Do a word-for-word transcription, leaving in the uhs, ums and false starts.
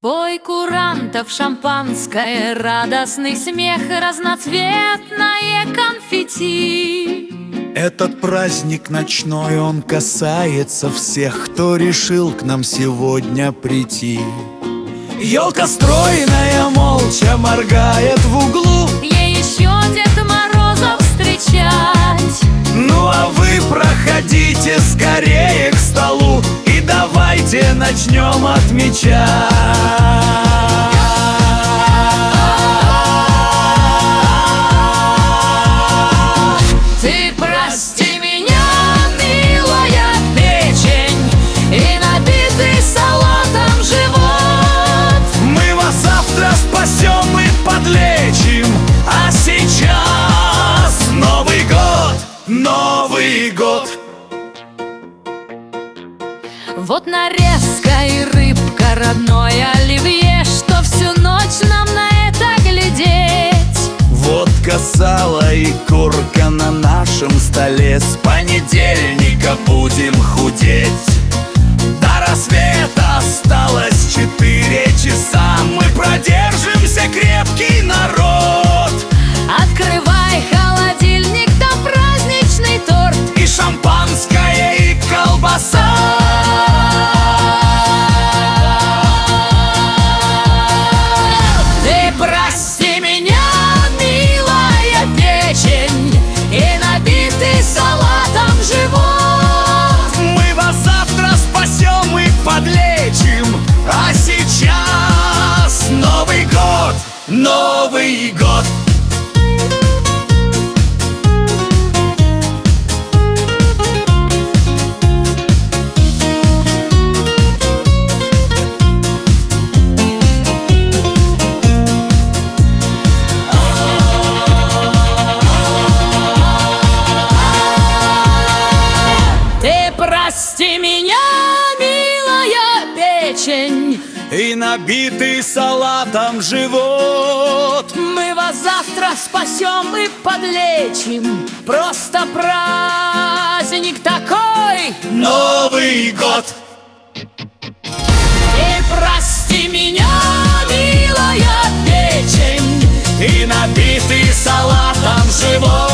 Бой курантов, шампанское, радостный смех, разноцветное конфетти. Этот праздник ночной, он касается всех, кто решил к нам сегодня прийти. Ёлка стройная молча моргает в углу, Ей еще Дед Мороза встречать. ну а вы проходите скорее к столу и давайте начнем отмечать. Ты прости меня, милая печень, и набитый салатом живот. Мы вас завтра спасем и подлечим, а сейчас Новый год, Новый год. Вот нарезка и рыбка, родное оливье, что всю ночь нам на это глядеть. Водка, сало и курка на нашем столе, с понедельника будем худеть. До рассвета осталось четыре часа, мы продержимся, крепкий народ. Открывай холодильник, там праздничный торт И шампанское, и колбаса. Ты прости меня, милая печень, и набитый салатом живот. Мы вас завтра спасем и подлечим, а сейчас Новый год, Новый год. Прости меня, милая печень, И набитый салатом живот. мы вас завтра спасем и подлечим. Просто праздник такой, Новый год. и прости меня, милая печень, И набитый салатом живот.